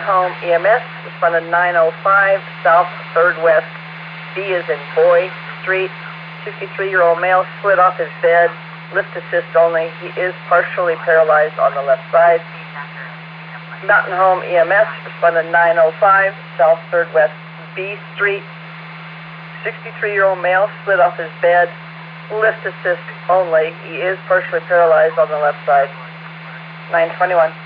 Home EMS, responded 905 South 3rd West. B is in Boy Street. 63-year-old male slid off his bed. Lift assist only. He is partially paralyzed on the left side. Mountain Home EMS, responded 905 South 3rd West B Street. 63-year-old male slid off his bed. Lift assist only. He is partially paralyzed on the left side. 921.